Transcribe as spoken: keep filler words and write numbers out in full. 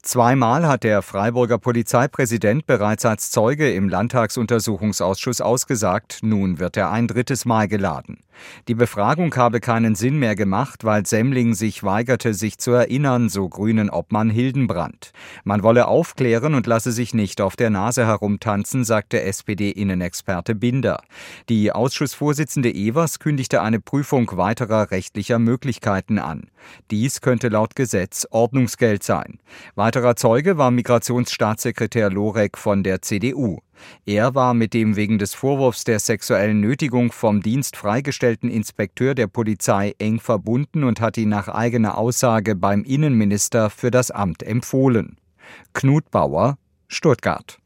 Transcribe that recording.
Zweimal hat der Freiburger Polizeipräsident bereits als Zeuge im Landtagsuntersuchungsausschuss ausgesagt, nun wird er ein drittes Mal geladen. Die Befragung habe keinen Sinn mehr gemacht, weil Semmling sich weigerte, sich zu erinnern, so Grünen-Obmann Hildenbrand. Man wolle aufklären und lasse sich nicht auf der Nase herumtanzen, sagte S P D-Innenexperte Binder. Die Ausschussvorsitzende Evers kündigte eine Prüfung weiterer rechtlicher Möglichkeiten an. Dies könnte laut Gesetz Ordnungsgeld sein. Weiterer Zeuge war Migrationsstaatssekretär Lorek von der C D U. Er war mit dem wegen des Vorwurfs der sexuellen Nötigung vom Dienst freigestellten Inspekteur der Polizei eng verbunden und hat ihn nach eigener Aussage beim Innenminister für das Amt empfohlen. Knut Bauer, Stuttgart.